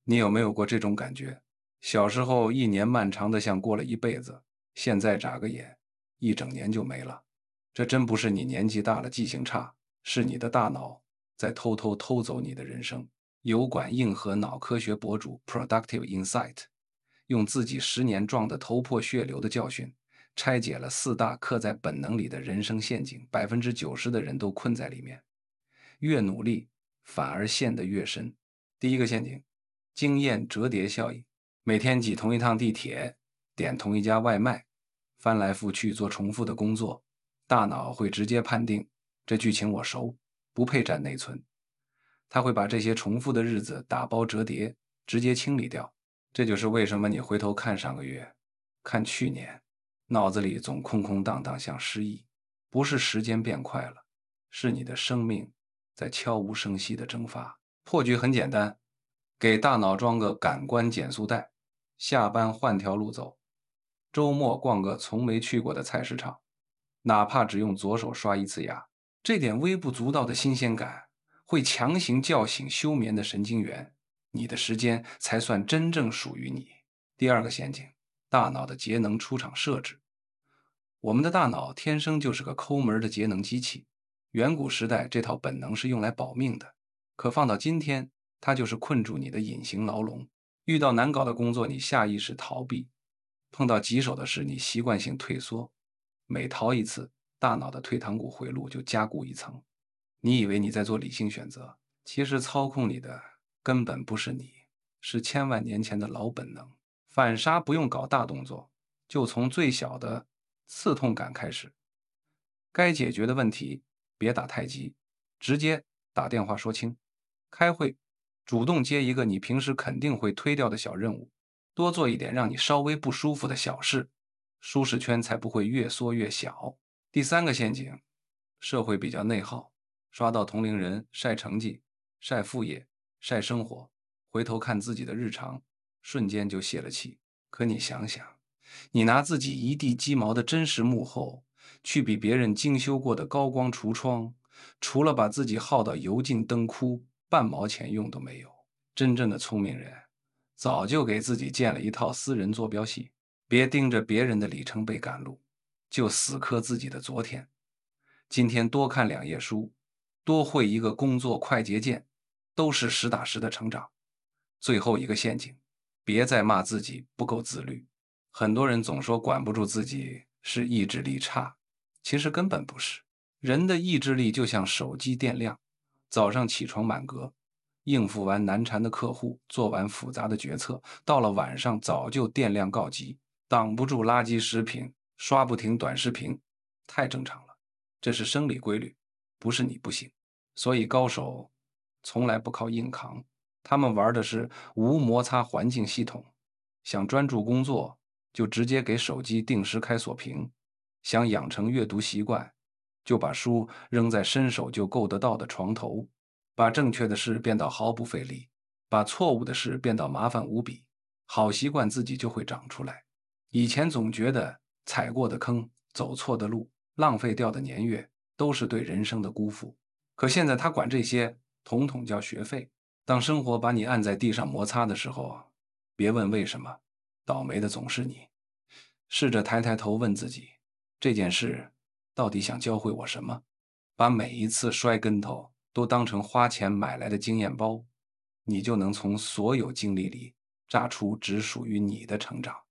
你有没有过这种感觉？小时候一年漫长的像过了一辈子，现在眨个眼，一整年就没了。这真不是你年纪大了记性差，是你的大脑在偷偷偷走你的人生。油管硬核脑科学博主 Productive Insight 用自己10年撞得头破血流的教训，拆解了4大刻在本能里的人生陷阱，90%的人都困在里面。越努力，反而陷得越深。第一个陷阱，经验折叠效应。每天挤同一趟地铁，点同一家外卖，翻来覆去做重复的工作，大脑会直接判定这剧情我熟，不配占内存。它会把这些重复的日子打包折叠，直接清理掉。这就是为什么你回头看上个月，看去年，脑子里总空空荡荡，像失忆。不是时间变快了，是你的生命在悄无声息的蒸发。破局很简单，给大脑装个感官减速带，下班换条路走，周末逛个从没去过的菜市场，哪怕只用左手刷一次牙，这点微不足道的新鲜感会强行叫醒休眠的神经元，你的时间才算真正属于你。第二个陷阱，大脑的节能出厂设置。我们的大脑天生就是个抠门的节能机器，远古时代这套本能是用来保命的，可放到今天，它就是困住你的隐形牢笼。遇到难搞的工作，你下意识逃避；碰到棘手的事，你习惯性退缩。每逃一次，大脑的退堂鼓回路就加固一层。你以为你在做理性选择，其实操控你的根本不是你，是千万年前的老本能。反杀不用搞大动作，就从最小的刺痛感开始。该解决的问题别打太极，直接打电话说清。开会主动接一个你平时肯定会推掉的小任务，多做一点让你稍微不舒服的小事，舒适圈才不会越缩越小。第三个陷阱，社会比较内耗，刷到同龄人晒成绩、晒副业、晒生活，回头看自己的日常，瞬间就泄了气。可你想想，你拿自己一地鸡毛的真实幕后，去比别人精修过的高光橱窗，除了把自己耗到油尽灯枯，半毛钱用都没有。真正的聪明人，早就给自己建了一套私人坐标系，别盯着别人的里程碑赶路，就死磕自己的昨天。今天多看2页书，多会一个工作快捷键，都是实打实的成长。最后一个陷阱，别再骂自己不够自律。很多人总说管不住自己是意志力差，其实根本不是。人的意志力就像手机电量，早上起床满格，应付完难缠的客户，做完复杂的决策，到了晚上早就电量告急，挡不住垃圾食品，刷不停短视频，太正常了。这是生理规律，不是你不行。所以高手从来不靠硬扛，他们玩的是无摩擦环境系统。想专注工作，就直接给手机定时开锁屏；想养成阅读习惯，就把书扔在伸手就够得到的床头，把正确的事变到毫不费力，把错误的事变到麻烦无比，好习惯自己就会长出来。以前总觉得踩过的坑、走错的路、浪费掉的年月，都是对人生的辜负。可现在他管这些统统叫学费。当生活把你按在地上摩擦的时候，别问为什么，倒霉的总是你。试着抬抬头问自己，这件事到底想教会我什么？把每一次摔跟头都当成花钱买来的经验包，你就能从所有经历里榨出只属于你的成长。